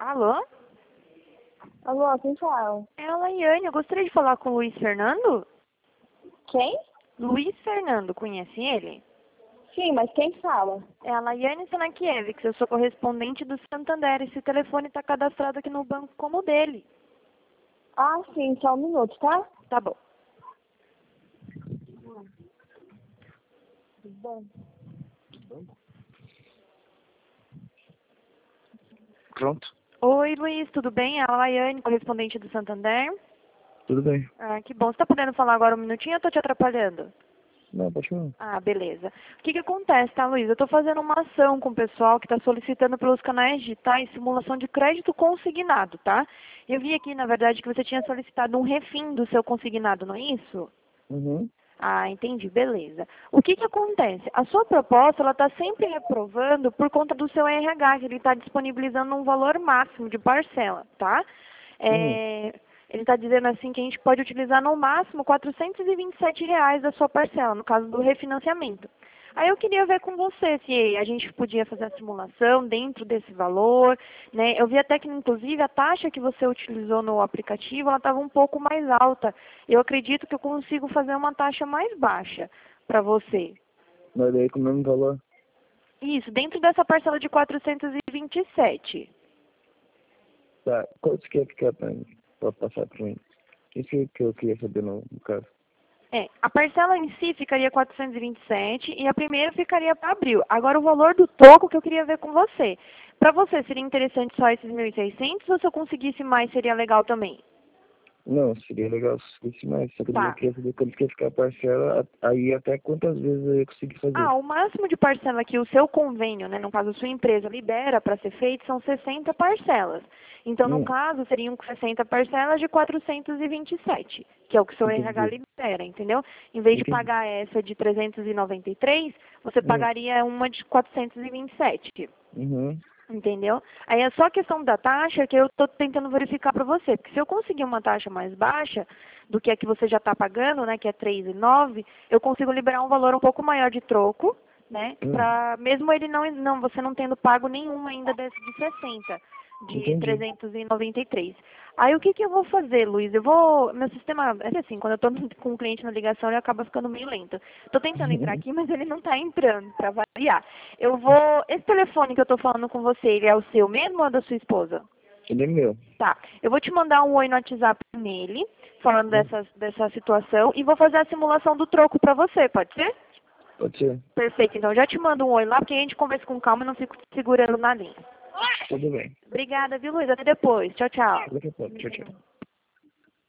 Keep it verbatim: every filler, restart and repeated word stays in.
Alô? Alô, quem fala? É a Laiane. Eu gostaria de falar com o Luiz Fernando. Quem? Luiz Fernando, conhece ele? Sim, mas quem fala? É a Laiane Sanakiewicz. Eu sou correspondente do Santander. Esse telefone está cadastrado aqui no banco como o dele. Ah, sim, só um minuto, tá? Tá bom. Tudo bom? Pronto, Oi, Luiz, tudo bem? É a Laiane, correspondente do Santander. tudo bem. Ah, que bom. Você está podendo falar agora um minutinho ou eu estou te atrapalhando? Não, pode falar. Ah, beleza. O que que acontece, tá, Luiz? Eu estou fazendo uma ação com o pessoal que está solicitando pelos canais digitais simulação de crédito consignado, tá? Eu vi aqui, na verdade, que você tinha solicitado um refim do seu consignado, não é isso? Uhum. Ah, entendi, beleza. O que que acontece? A sua proposta, ela está sempre reprovando por conta do seu R H, que ele está disponibilizando um valor máximo de parcela, tá? Uhum. É, ele está dizendo assim que a gente pode utilizar no máximo quatrocentos e vinte e sete reais da sua parcela, no caso do refinanciamento. Aí eu queria ver com você se a gente podia fazer a simulação dentro desse valor, né? Eu vi até que, inclusive, a taxa que você utilizou no aplicativo, ela estava um pouco mais alta. Eu acredito que eu consigo fazer uma taxa mais baixa para você. Mas daí com o mesmo valor. Isso, dentro dessa parcela de quatrocentos e vinte e sete. Tá, quanto que é que quer pra, pra passar pra mim? Isso que eu queria saber no, no caso. É, a parcela em si ficaria quatrocentos e vinte e sete e a primeira ficaria para abril. Agora o valor do toco que eu queria ver com você. Para você seria interessante só esses mil e seiscentos ou se eu conseguisse mais seria legal também? Não, seria legal se fosse mais, só que eu Tá. queria saber quanto que ia ficar a parcela, a- aí até quantas vezes eu ia conseguir fazer. Ah, o máximo de parcela que o seu convênio, né, no caso a sua empresa, libera para ser feito são sessenta parcelas. Então, no Hum, caso, seriam sessenta parcelas de quatrocentos e vinte e sete, que é o que o seu R H entendi. libera, entendeu? Em vez de Entendi. pagar essa de trezentos e noventa e três, você Hum, pagaria uma de quatrocentos e vinte e sete. uhum. Entendeu? Aí é só questão da taxa que eu estou tentando verificar para você. Porque se eu conseguir uma taxa mais baixa do que a que você já está pagando, né, que é três e nove, eu consigo liberar um valor um pouco maior de troco, né? Hum, Pra, mesmo ele não, não, você não tendo pago nenhum ainda desse de sessenta, de entendi. trezentos e noventa e três. Aí o que que eu vou fazer, Luiz? Eu vou, meu sistema, é assim, quando eu estou com um cliente na ligação, ele acaba ficando meio lento. Estou tentando entrar aqui, mas ele não está entrando, para variar. Eu vou, esse telefone que eu estou falando com você, ele é o seu mesmo ou é da sua esposa? Ele é meu. Tá, eu vou te mandar um oi no WhatsApp nele, falando Hum, dessa, dessa situação, e vou fazer a simulação do troco para você, pode ser? pode ser. Perfeito, então eu já te mando um oi lá, porque a gente conversa com calma e não fico te segurando na linha. Tudo bem. Obrigada, viu, Luiz? Até depois. Tchau, tchau. Daqui a pouco. Tchau, tchau.